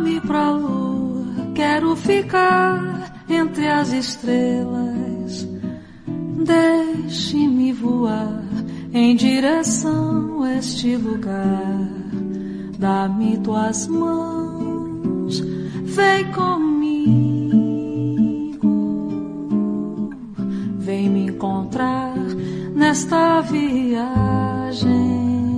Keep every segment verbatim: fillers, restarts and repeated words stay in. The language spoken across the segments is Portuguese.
Leva-me pra lua, quero ficar entre as estrelas. Deixe-me voar em direção a este lugar. Dá-me tuas mãos, vem comigo. Vem me encontrar nesta viagem.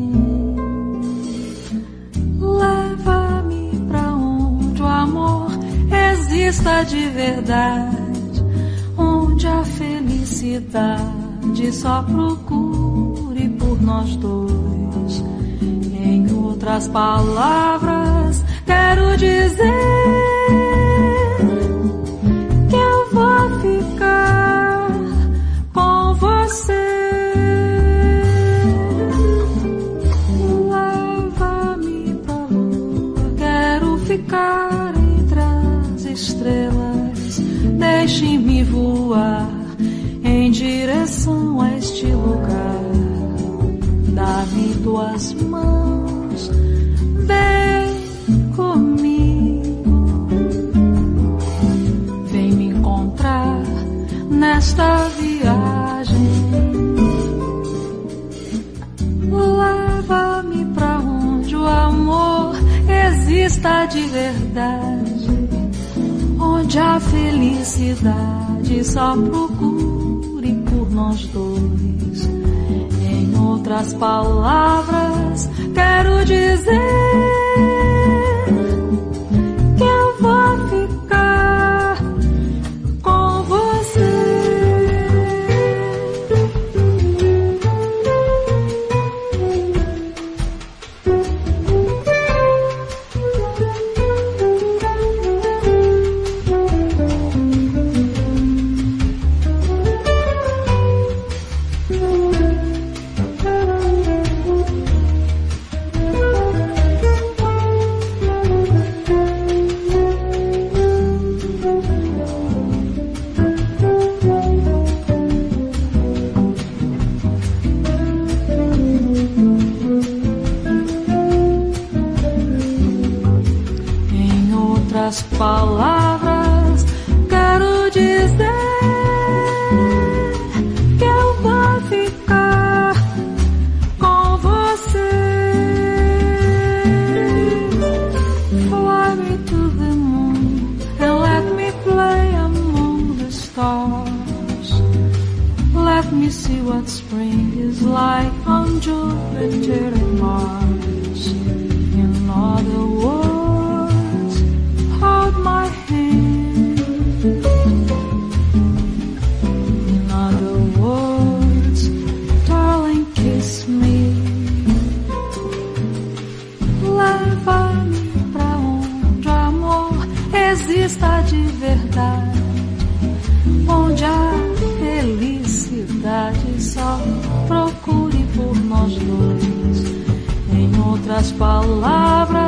Leva-me pra onde o amor exista de verdade, onde a felicidade só procure por nós dois. Em outras palavras, quero dizer que eu vou ficar com você. Leva-me pra lua, quero ficar entre as estrelas. Deixe-me voar em direção a este lugar. Dá-me tuas mãos, vem comigo. Vem me encontrar nesta viagem. Leva-me pra onde o amor exista de verdade, onde a felicidade só procure por nós dois. Em outras palavras, quero dizer que eu vou ficar com você. As palavras, quero dizer que eu vou ficar com você. Fly me to the moon and let me play among the stars. Let me see what spring is like on Jupiter and Mars. In other words, hold my hand. In other words, darling, kiss me. Leva-me pra onde o amor exista de verdade, onde a felicidade só procure por nós dois. Em outras palavras,